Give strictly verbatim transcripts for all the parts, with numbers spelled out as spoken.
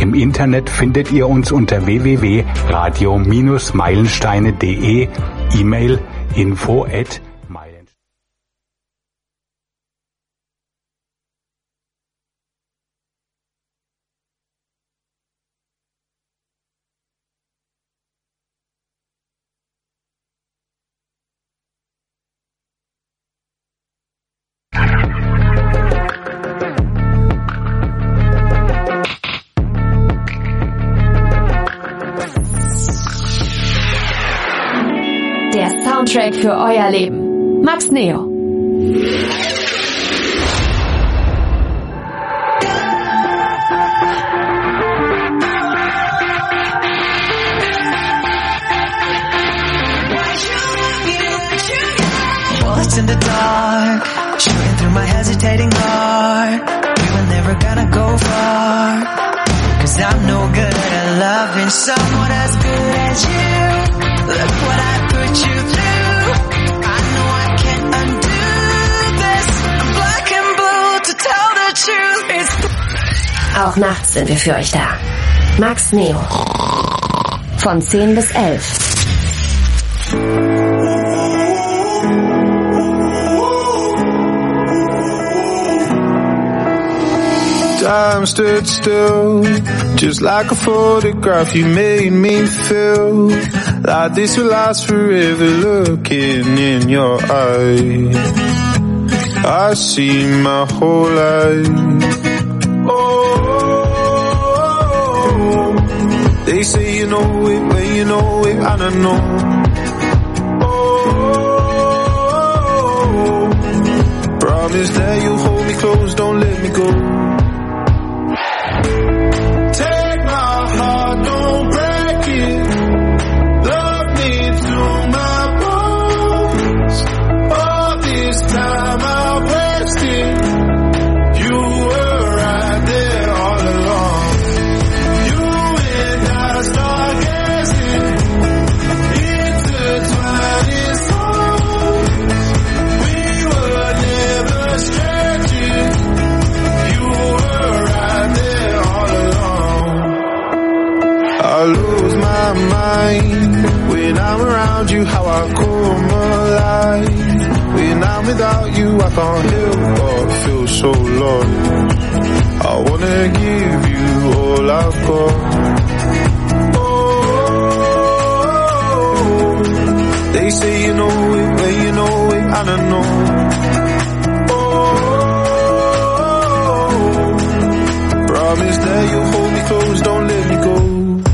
Im Internet findet ihr uns unter w w w punkt radio meilensteine punkt de, E-Mail info at meilensteine. Der Soundtrack für euer Leben. Max Neo. Bullets in the dark, shooting through my hesitating heart. We were never gonna go far, cause I'm no good at loving someone as good as you. Look what I put you through. I know I can't undo this. I'm black and blue to tell the truth. It's Auch nachts sind wir für euch da. Max Neo. Von zehn bis elf. Time stood still, just like a photograph. You made me feel like this will last forever. Looking in your eyes, I see my whole life. Oh, they say you know it, but you know it, I don't know. Oh, promise that you'll hold me close, don't let me go. When I'm around you, how I come alive. When I'm without you, I can't help but feel so lost. I wanna give you all I've got. Oh, they say you know it, but you know it, I don't know. Oh, promise that you'll hold me close, don't let me go.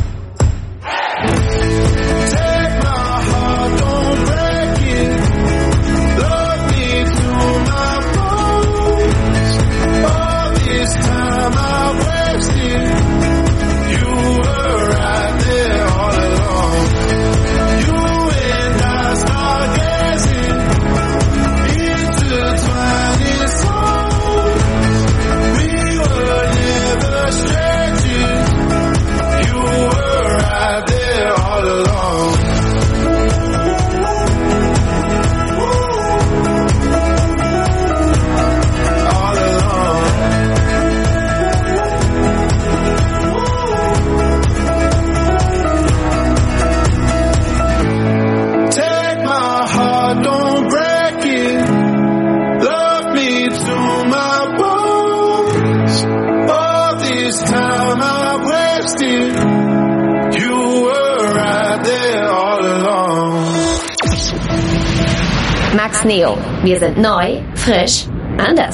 Max Neo. Wir sind neu, frisch, anders.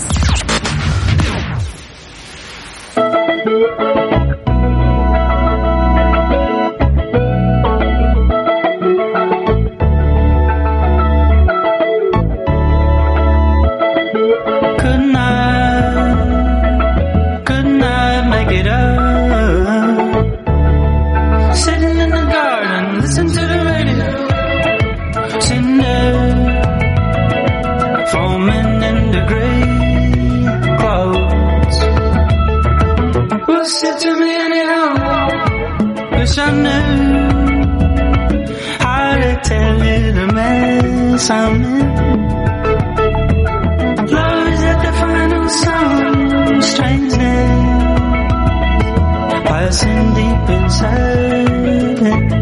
While passing deep inside.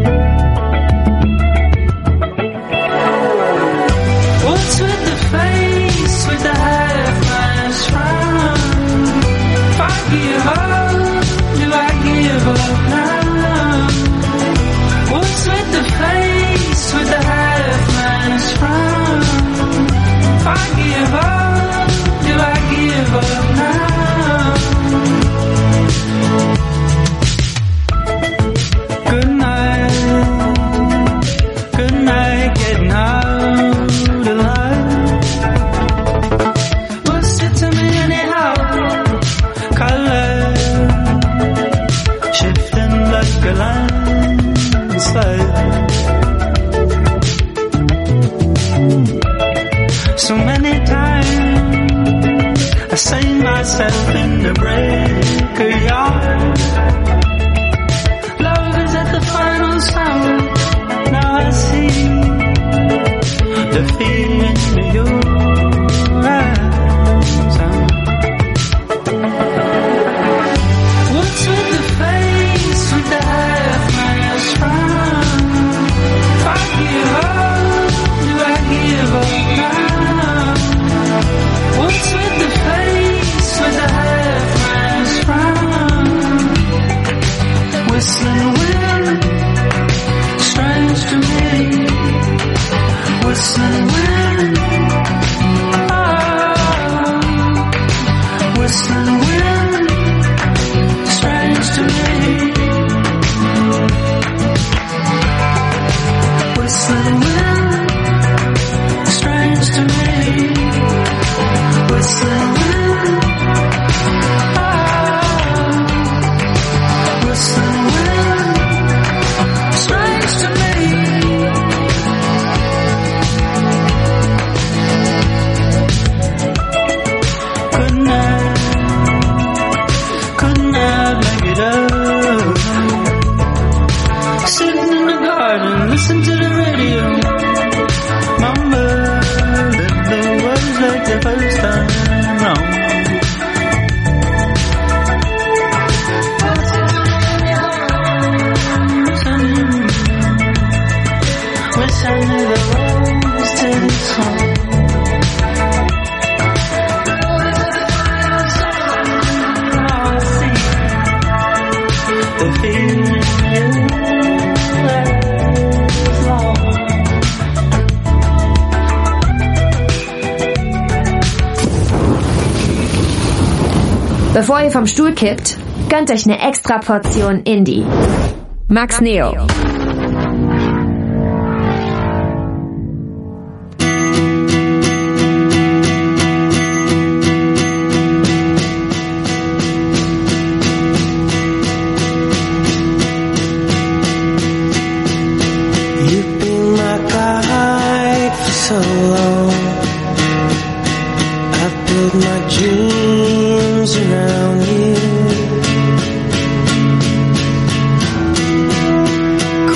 What's with the face, with the half-mask frown? If I give up, do I give up now? What's with the face, with the half-mask frown? If I give up, do I give up now? Good night, good night, getting out alive. What's it to me anyhow? Color shifting like a landslide. So many times I say myself in the breaker yard. Love is at the final sound. Now I see the feeling in your eyes. What's with the face, with the half-mask frown? If I give up, do I give up now? What's with the face, with the half-mask frown? Whistling wind, strange to me. Whistling wind, oh. Whistling wind, strange to me. Whistling wind, strange to me. Whistling wind, oh. Whistling wind, strange to me. Couldn't I, couldn't I make it up? Sitting in the garden, listen to the radio. Mama, that the words like the first time round. Wish I knew the words to this song. Now I see the feeling in your eyes long. Bevor ihr vom Stuhl kippt, gönnt euch eine extra Portion Indie. Max Neo. You've been my guide for so long. I've built my dreams around you.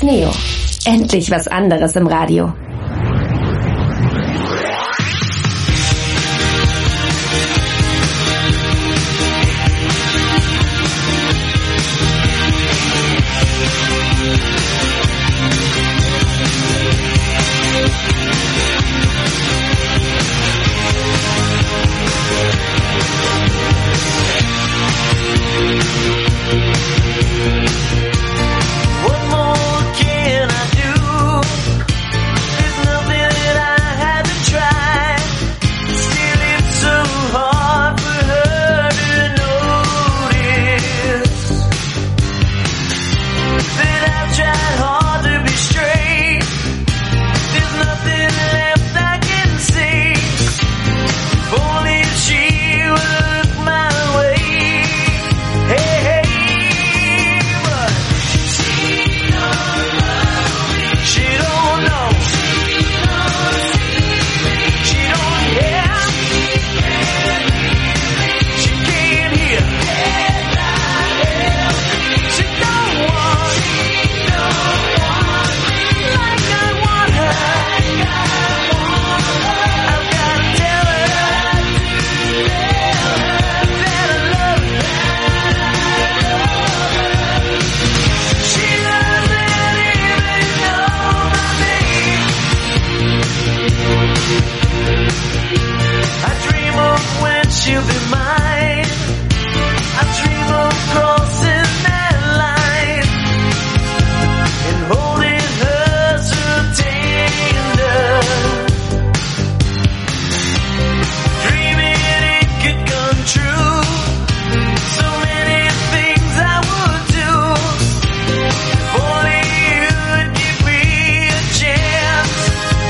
Max Neo. Endlich was anderes im Radio. What more can I do? There's nothing that I had to try. Still, it's so hard for her to notice that I've tried hard to be straight. There's nothing left I can say. If only she would look my way. Hey, hey. She don't know. She don't hear. She can't hear. She don't want like I want her. I've gotta tell her that I love her. She doesn't even know my name. I dream of when she'll be mine. I dream of crossing that line and holding her so tender, dreaming it could come true. So many things I would do if only you'd give me a chance.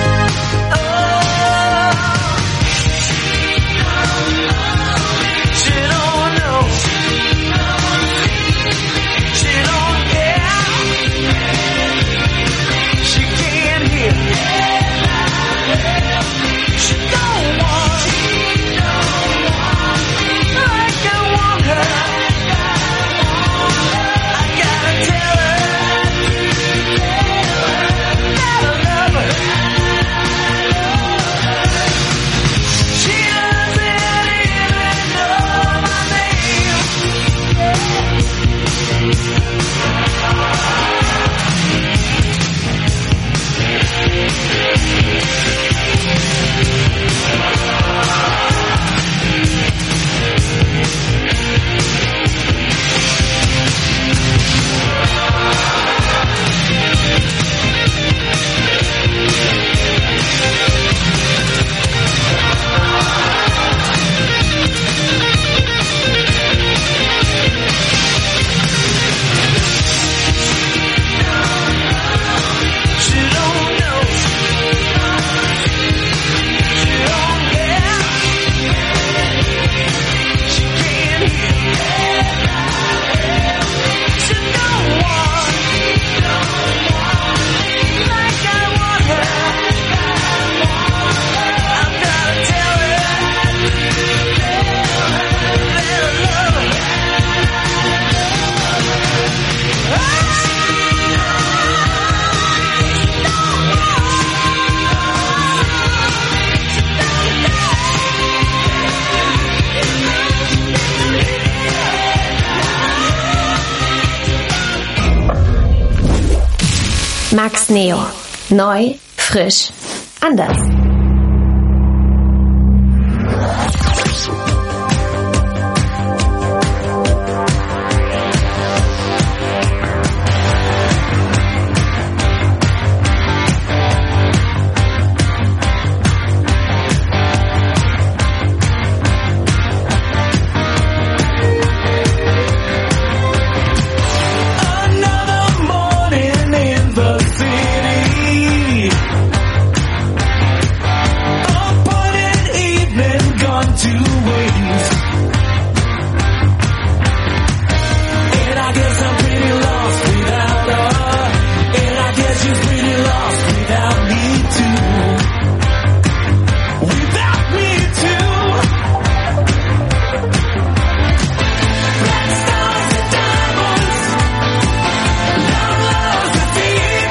Oh, she don't know. She don't care. She can't hear. She don't want like I want her. I gotta tell her that I love her. She doesn't even know my name. She don't know. She don't care. She can't hear. She don't want like I want her. I've gotta tell her that I love her. Max Neo. Neu, frisch, anders. Another morning in the city. Deep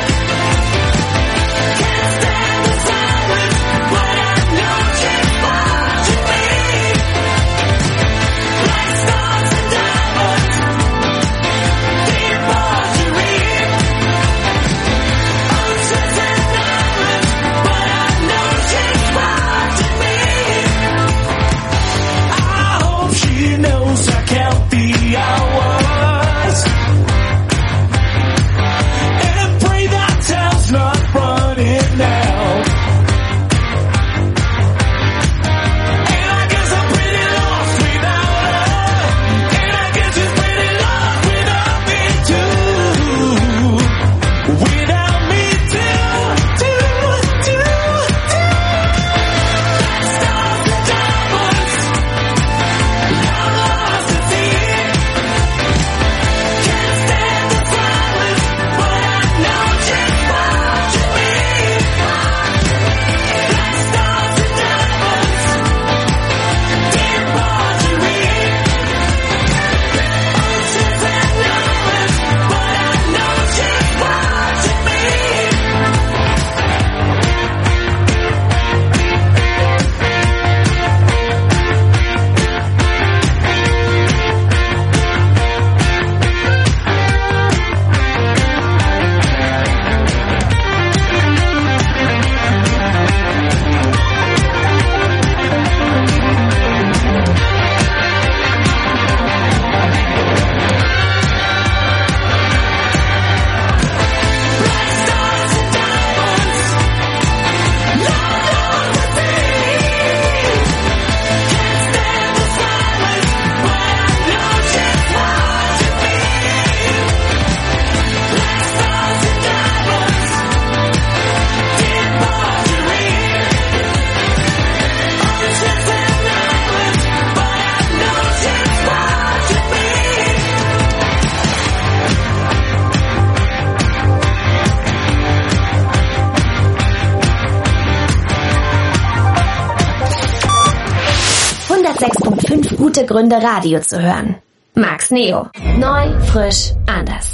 gute Gründe, Radio zu hören. Max Neo. Neu, frisch, anders.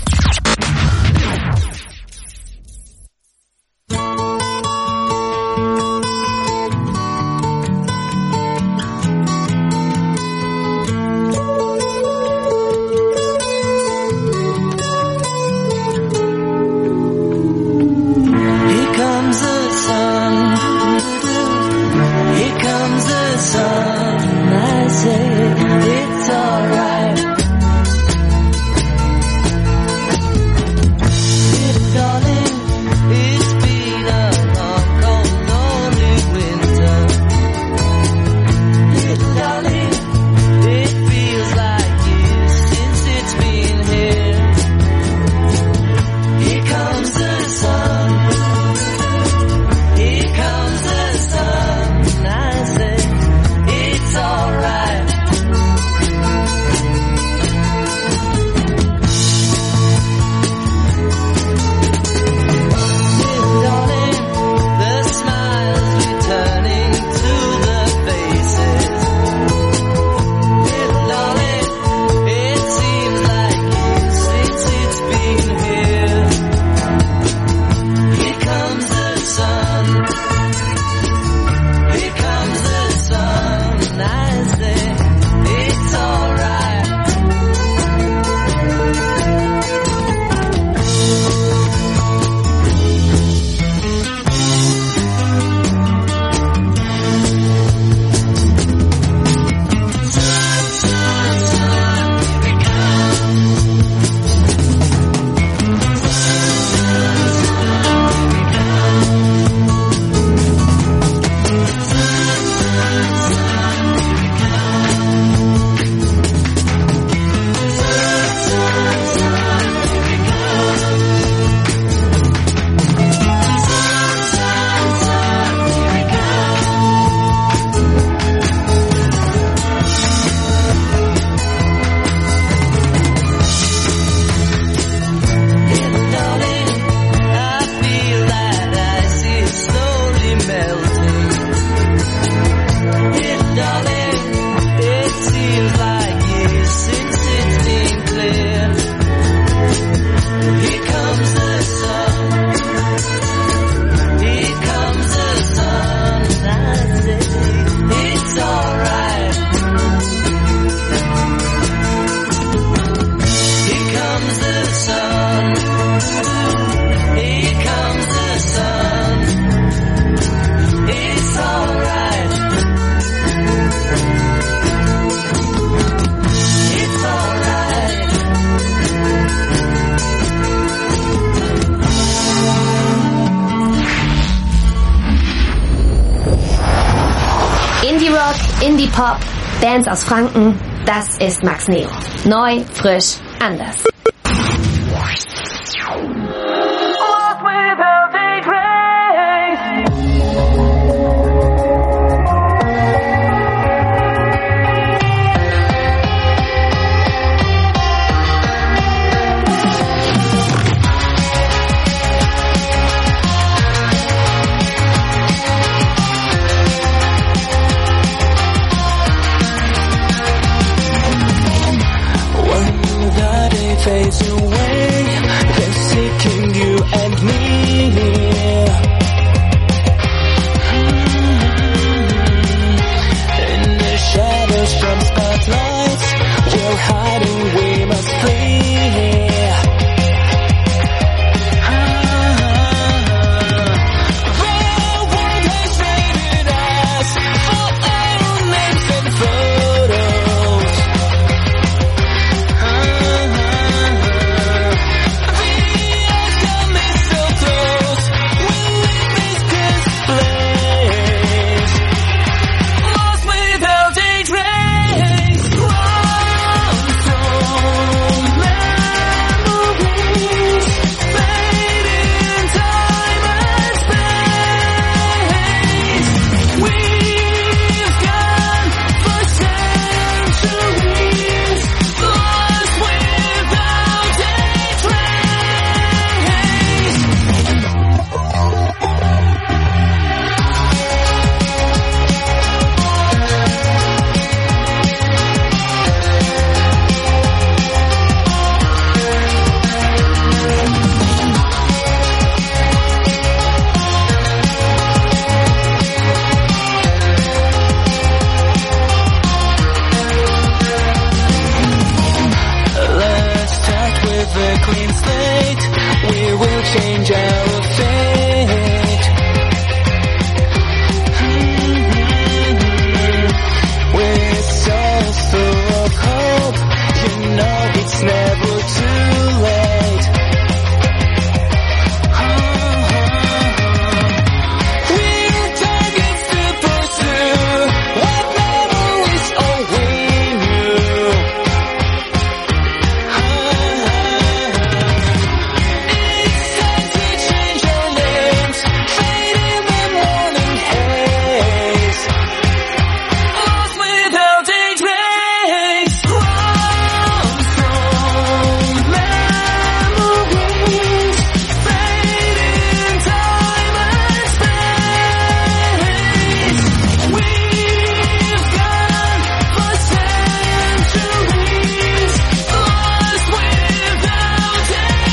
Indie-Pop, Bands aus Franken, das ist Max Neo. Neu, frisch, anders. Fades away, they're seeking clean slate. We will change our fate. Mm-hmm. We're so full of hope. You know it's never too late. We're targets to pursue. What memories all we knew. It's time to change our names. Fade in the morning haze. Lost without a trace. Crumbs from memories. Fade in time and space. We've gone for centuries. Lost without a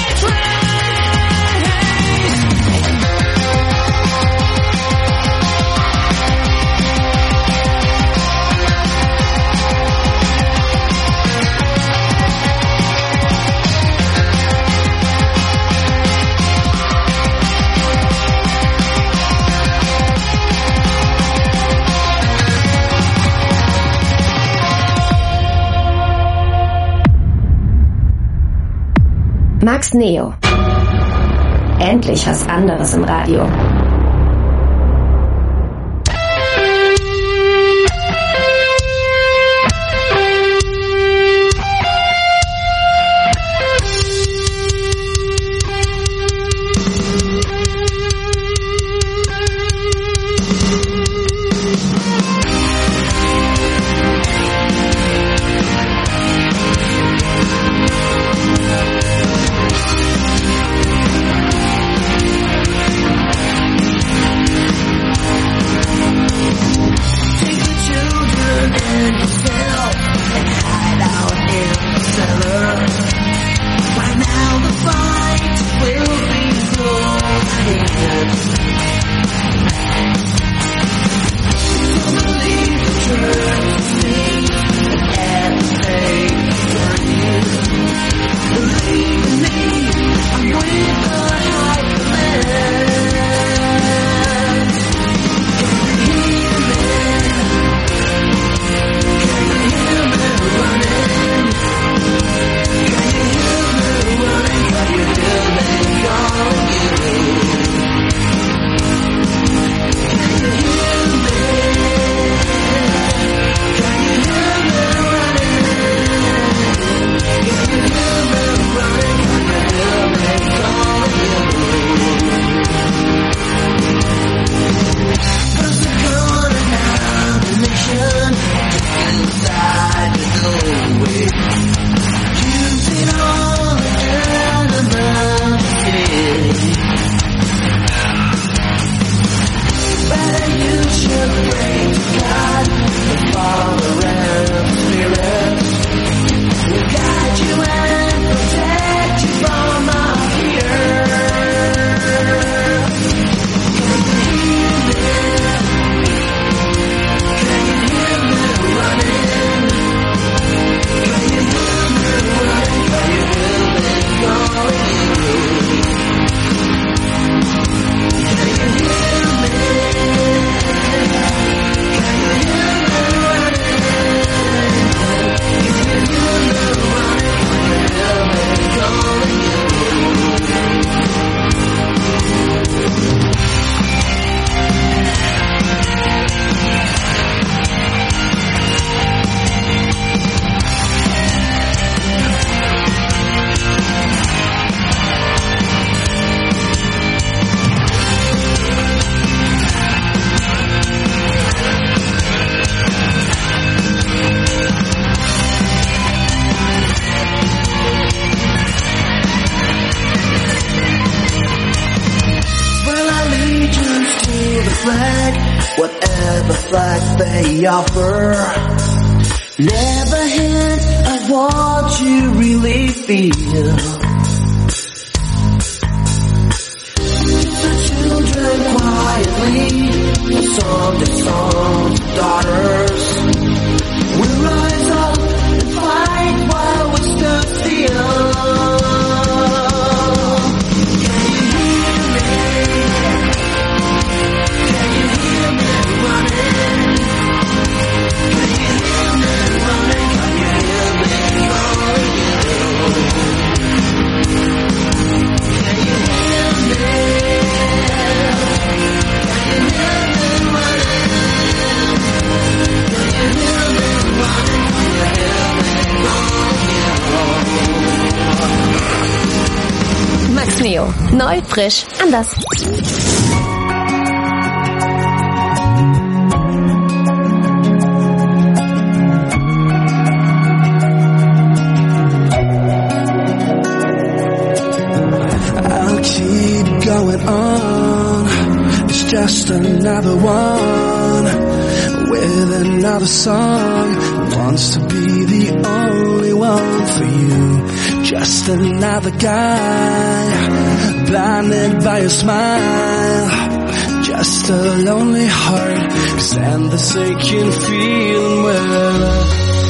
Max Neo. Endlich was anderes im Radio. flag, whatever flag they offer. Never hint at what you really feel. The children quietly, song to song, daughters. We rise up and fight while we stood still. Neo. Neu, frisch, anders. I'll keep going on. It's just another one with another song. Wants to be the only one for you. Just another guy, blinded by your smile. Just a lonely heart, 'cause and this aching feeling will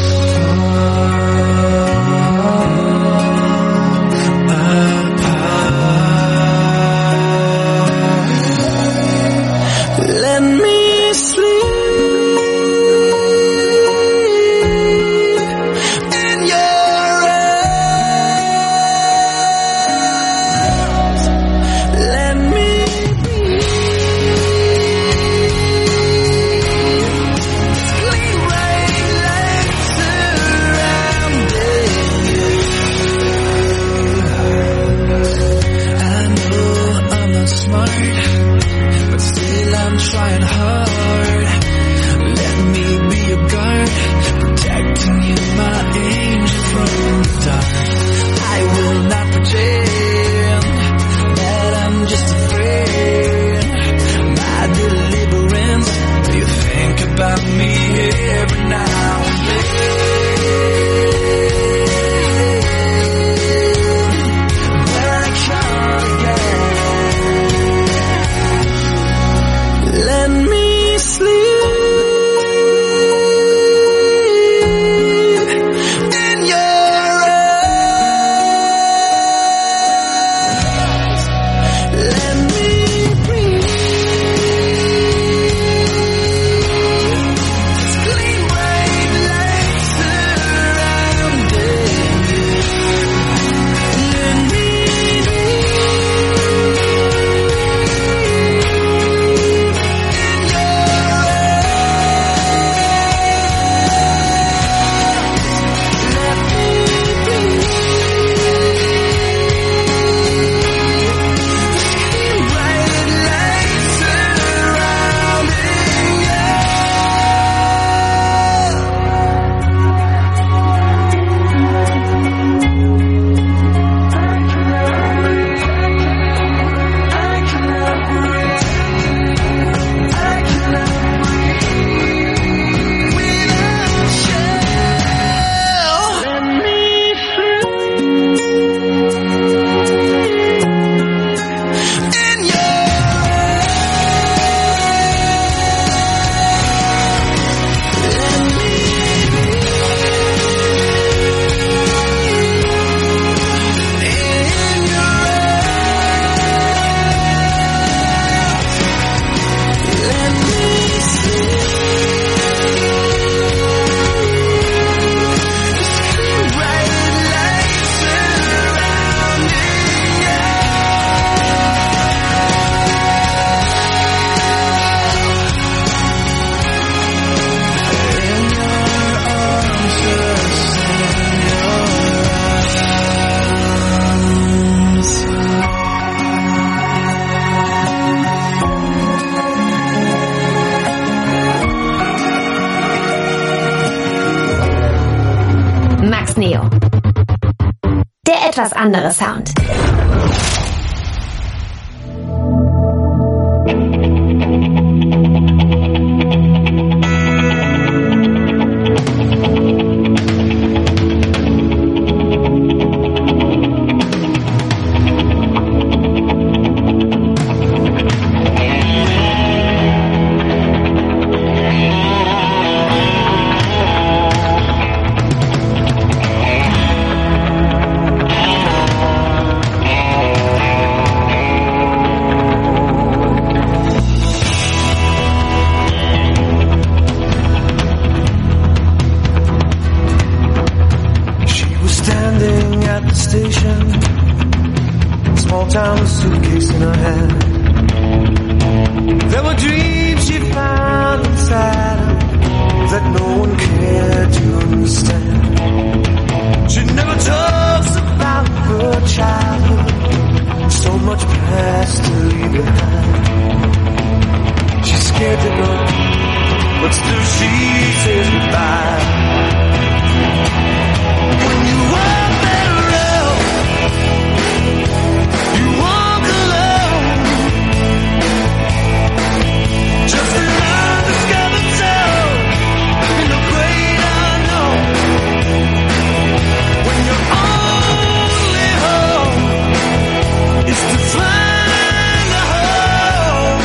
let me sleep in your arms. Let me breathe. Clean white lights surrounding you. I know I'm not smart, but still I'm trying hard. Let me be your guard, protecting you, my angel from the dark. I will not pretend that I'm just a friend. My deliverance, you think about me every now and then. When I come again, let me sleep in your arms. Let me breathe. Clean white lights surrounding you. Let me Max Neo. Der etwas andere Sound. Small-town suitcase in her hand. There were dreams she found inside her that no one cared to understand. She never talks about her childhood, so much past to leave behind. She's scared to go, but still she says goodbye. When you walk that road, you walk alone. Just an undiscovered soul in the great unknown. When your only hope is to find a home.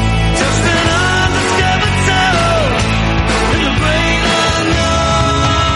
Just an undiscovered soul in the great unknown.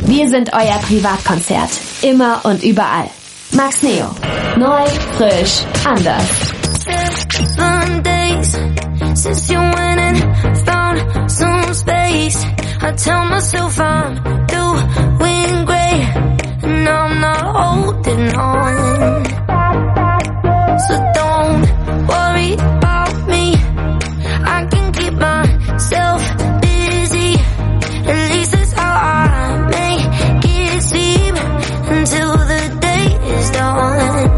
Wir sind euer Privatkonzert. Immer und überall. Max Neo. Neu, frisch, anders. Seven days since you went and found some space. I tell myself I'm doing great, and I'm not holding on. So don't worry about me. I can keep myself busy. At least that's how I make it seem until the day is done.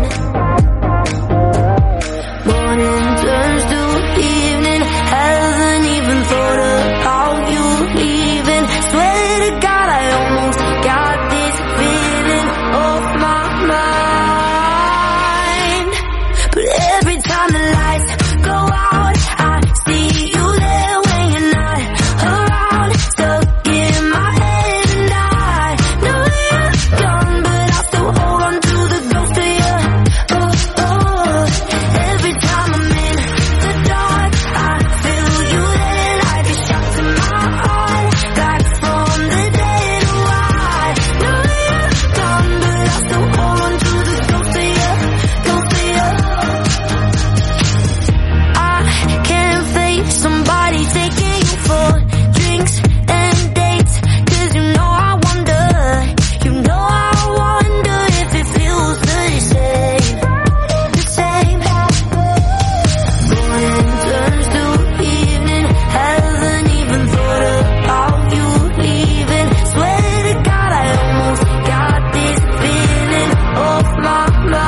Morning turns to evening. Haven't even thought about you leaving. Swear to God I almost got this feeling off my mind. But every time the lights go out, I see you there when you're not around. Stuck in my head and I know you're gone, but I still hold on to the ghost of you. Oh, oh. Every time I'm in the dark, I feel you there like a shot to my heart. Back from the dead, oh, I know you're gone, but I still hold on to the ghost of you, ghost of you. I can't face somebody taking you for drinks and dates, 'cause you know I wonder, you know I wonder if it feels the same, the same. Morning turns to evening, haven't even thought about you leaving. Swear to God I almost got this feeling off my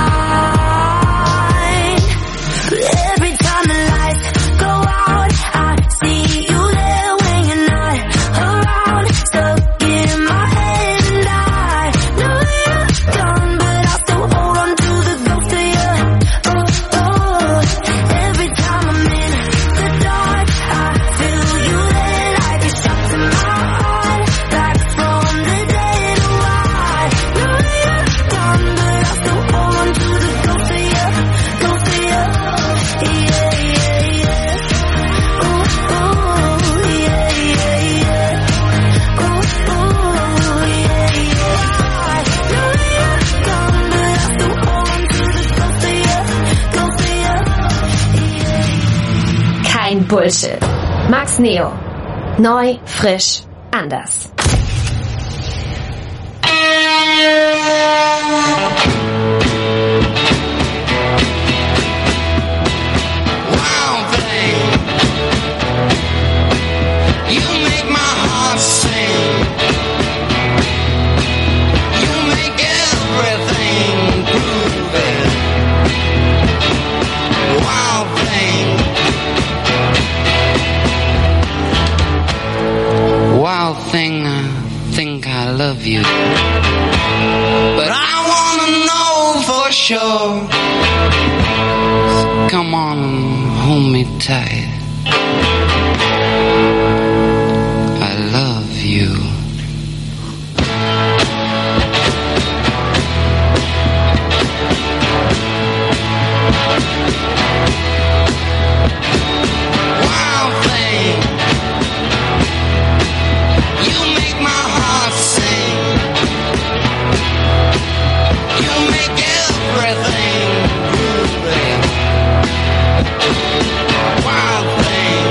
mind. But every time the lights go out, I see you there when you're not around. Stuck in my head and I know you're gone, but I still hold on to the ghost of you. Oh, oh. Every time I'm in the dark, I feel you there like a shot to my heart. Back from the dead, oh, I know you're gone, but I still hold on to the ghost of you, ghost of you. Yeah, yeah, yeah. Ooh, ooh, yeah, yeah, yeah. Ooh, ooh, yeah, yeah. I know you're gone, but I still hold on to the ghost of you, ghost of you. Kein Bullshit. Max Neo. Neu, frisch, anders. Wild thing, you make my heart sing. You make everything groovy. Wild thing, wild thing, I think I love you, but I wanna know for sure. Come on and hold me tight. I love you. Wild thing, you make my heart sing. You make everything groovy. Wild thing.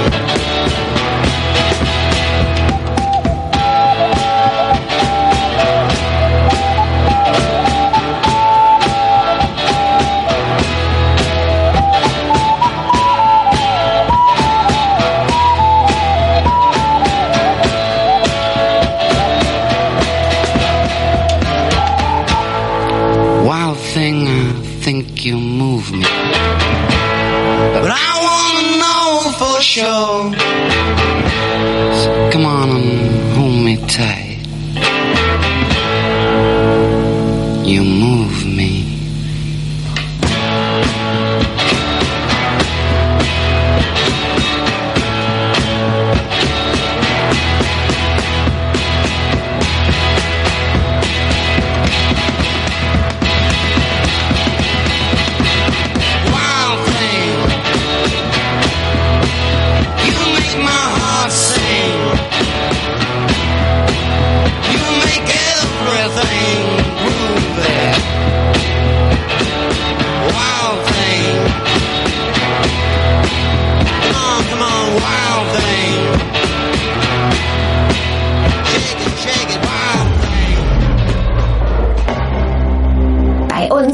Wild thing, I think you move me, but I wanna know for sure. So come on and hold me tight. You move me. Wild thing, you make my heart sing. You make it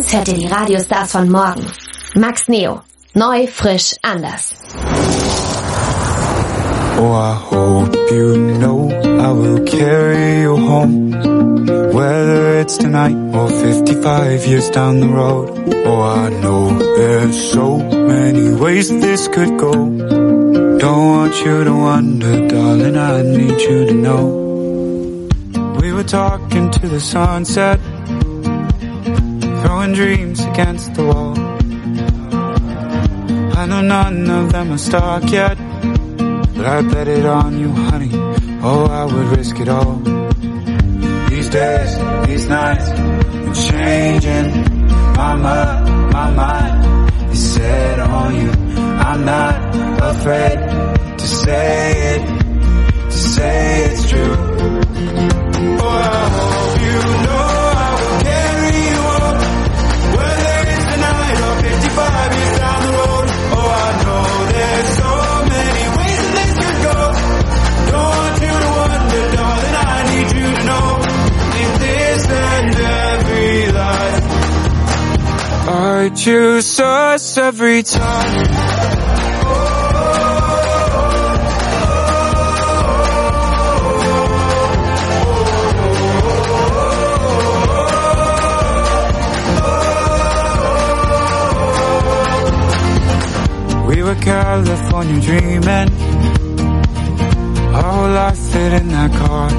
Jetzt hört ihr die Radiostars von morgen. Max Neo. Neu, frisch, anders. Oh, I hope you know I will carry you home, whether it's tonight or fifty-five years down the road. Oh, I know there's so many ways this could go. Don't want you to wonder, darling, I need you to know. We were talking to the sunset, throwing dreams against the wall. I know none of them are stuck yet, but I bet it on you, honey. Oh, I would risk it all. These days, these nights, been changing. My mind, my mind is set on you. I'm not afraid to say it, to say it's true. Oh, I hope you know I will carry you on, whether it's tonight or fifty-five years down the road. Oh, I know there's so many ways that this could go. Don't want you to wonder, darling, I need you to know. In this and every life, I choose us every time. We were California dreaming, our whole life fit in that car.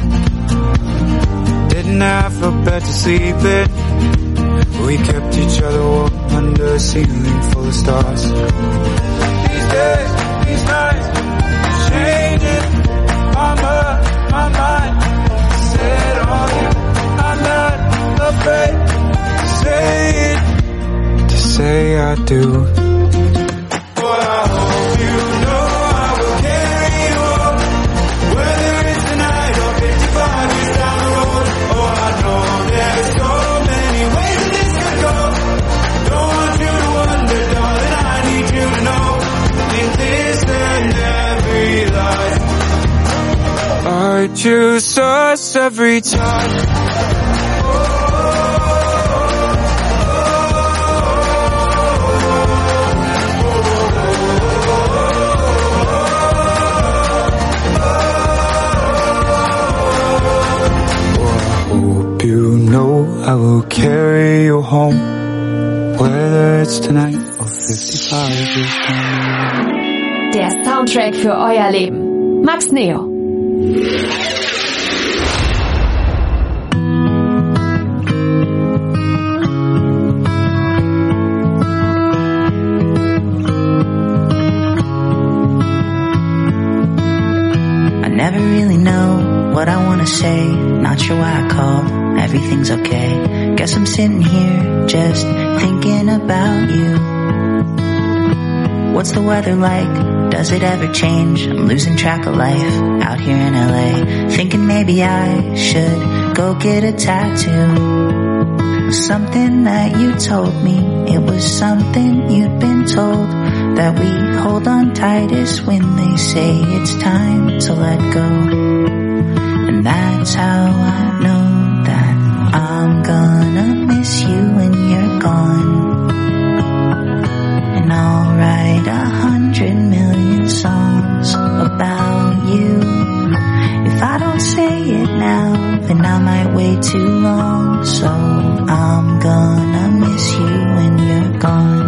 Didn't have a bed to sleep in, we kept each other warm under a ceiling full of stars. These days, these nights, changing. Mama, my mind set on you. I'm not afraid to say it, to say I do. But I hope you know I will carry you on, whether it's tonight or fifty-five years down the road. Oh, I know there's so many ways that this could go. Don't want you to wonder, darling, I need you to know. In this and every life, I choose us every time. I will carry you home, whether it's tonight or fifty-five years down. Der Soundtrack für euer Leben. Max Neo. I never really know what I wanna say, not sure why I called. Everything's okay. Guess I'm sitting here just thinking about you. What's the weather like? Does it ever change? I'm losing track of life out here in L A. Thinking maybe I should go get a tattoo. Something that you told me, it was something you'd been told, that we hold on tightest when they say it's time to let go. And that's how I know I'm gonna miss you when you're gone. And I'll write a hundred million songs about you. If I don't say it now, then I might wait too long. So I'm gonna miss you when you're gone.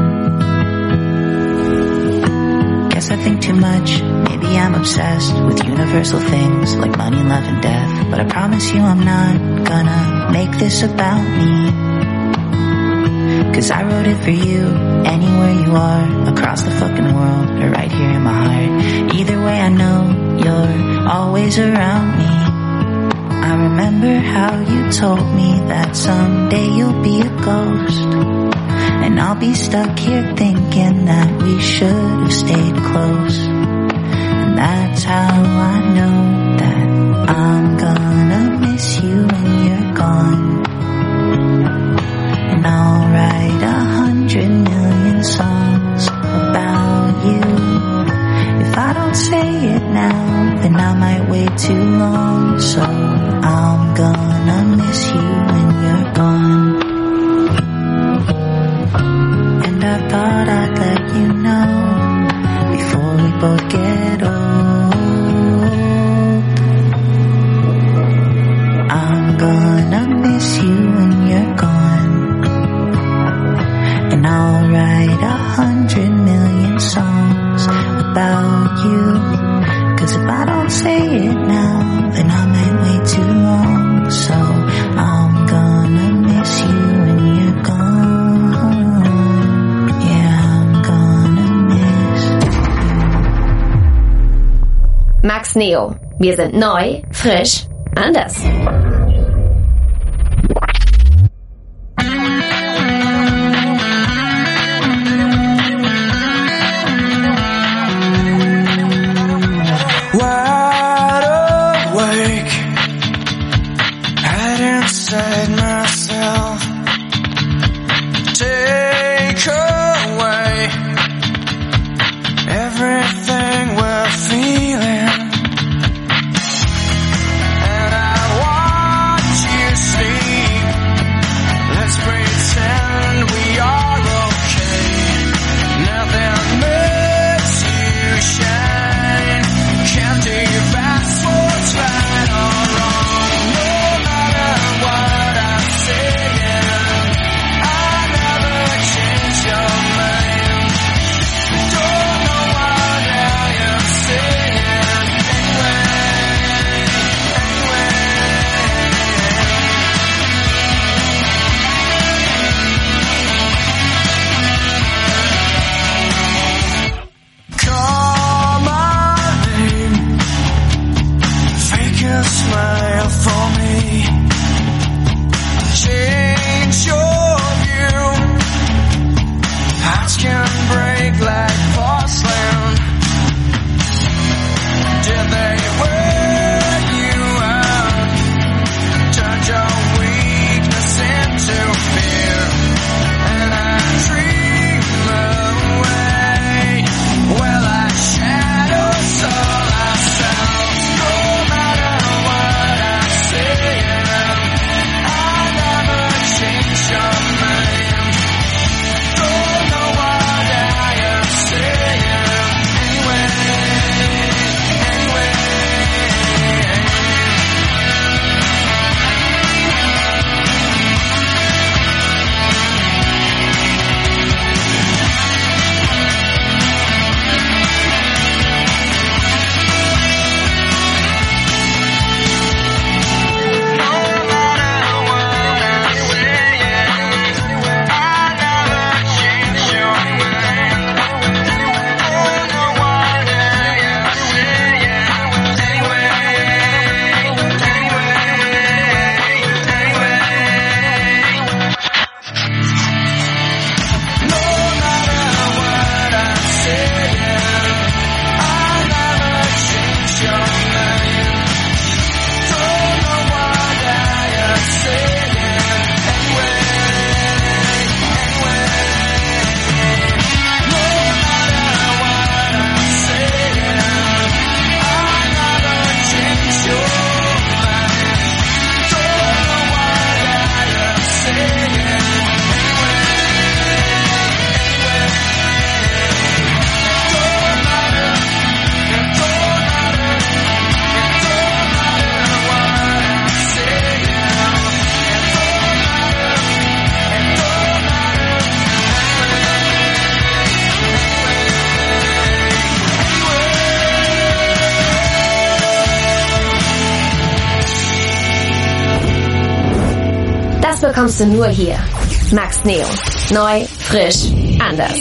Guess I think too much, maybe I'm obsessed with universal things like money, love, and death. But I promise you I'm not gonna make this about me. Cause I wrote it for you, anywhere you are, across the fucking world, or right here in my heart. Either way I know you're always around me. I remember how you told me that someday you'll be a ghost, and I'll be stuck here thinking that we should have stayed close. And that's how I know that I'm gonna miss you when you're gone. And I'll write a hundred million songs about you. If I don't say it now, then I might wait too long. So I'm gonna miss you when you're gone. Max Neo. Wir sind neu, frisch, anders. Inside myself, take away everything we're feeling, and I watch you sleep. Let's pretend we are okay. Nothing makes you shine. Can't do you fast forwards, right or wrong. Smile for me. Change your view. Hearts can break like porcelain. Did they wear you out? Turned your weakness into fear, and I dream away. Well, I shadows all ourselves. No matter what I say, I never change your mind. Don't know what I am saying. Anyway, anyway. Das bekommst du nur hier. Max Neo. Neu, frisch, anders.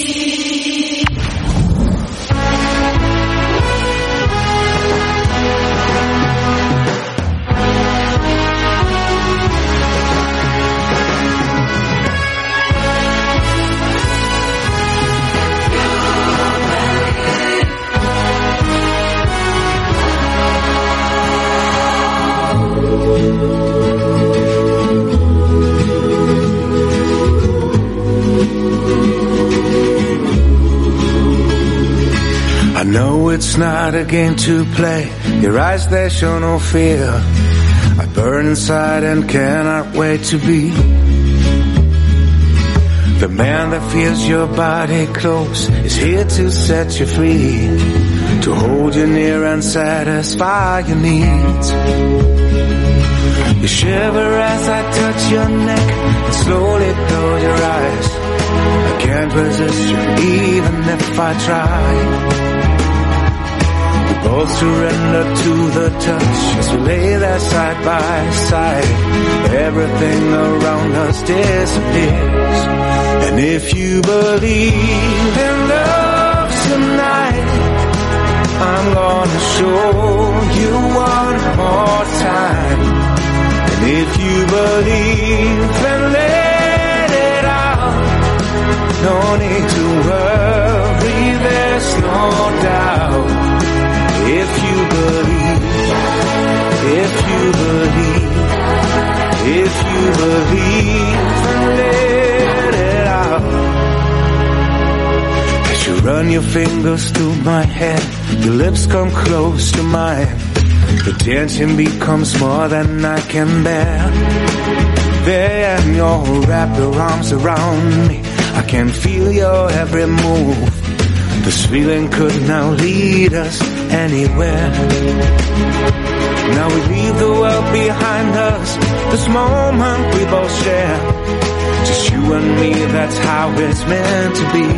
I know it's not a game to play. Your eyes, they show no fear. I burn inside and cannot wait to be the man that feels your body close, is here to set you free, to hold you near and satisfy your needs. You shiver as I touch your neck and slowly close your eyes. I can't resist you even if I try. We both surrender to the touch as we lay there side by side. Everything around us disappears. And if you believe in love tonight, I'm gonna show you one more time. And if you believe, then let it out. No need to worry, there's no doubt. If you believe, if you believe, if you believe, then let it out. As you run your fingers through my hair, your lips come close to mine. The tension becomes more than I can bear. Then you'll wrap your arms around me. I can feel your every move. This feeling could now lead us anywhere. Now we leave the world behind us, this moment we both share. Just you and me, that's how it's meant to be.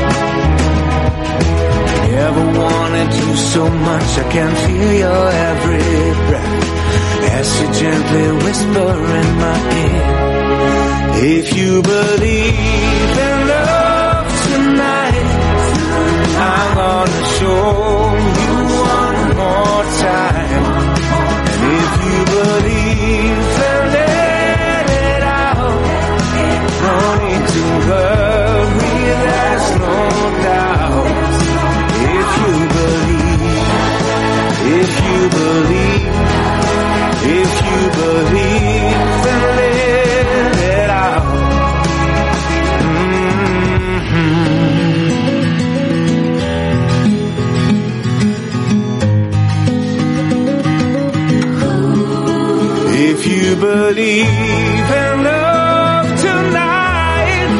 Never wanted you so much, I can feel your every breath as you gently whisper in my ear. If you believe in love tonight, I'm gonna show you one more time. And if you believe, then let it out. No need to worry, there's no doubt. If you believe, if you believe, if you believe, then let it out. If you believe in love tonight,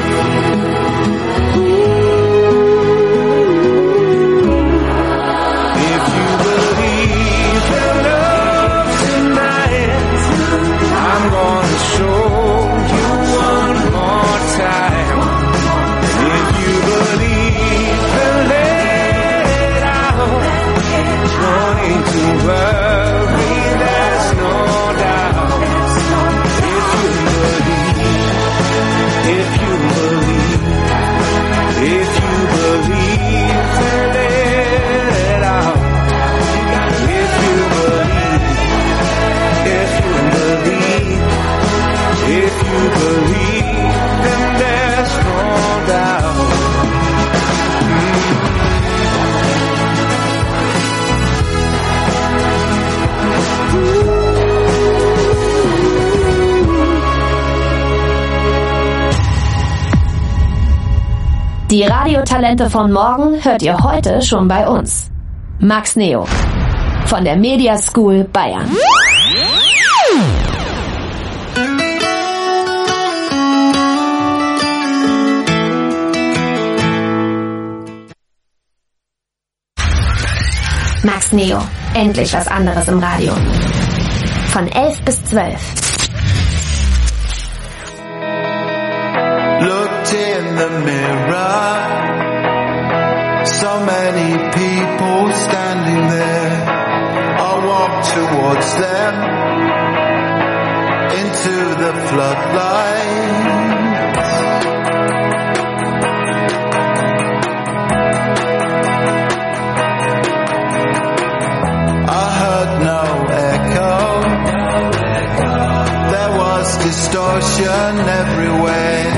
if you believe in love tonight, I'm gonna show you one more time. If you believe, then let it out. No need to worry, there's no doubt. If you believe, if you believe, then let it out. If you believe, if you believe, if you believe, then there's no doubt. Die Radiotalente von morgen hört ihr heute schon bei uns. Max Neo von der Media School Bayern. Max Neo, endlich was anderes im Radio. Von elf bis zwölf. Looked in the mirror, so many people standing there. I walked towards them, into the floodlights. I heard no echo, there was distortion everywhere.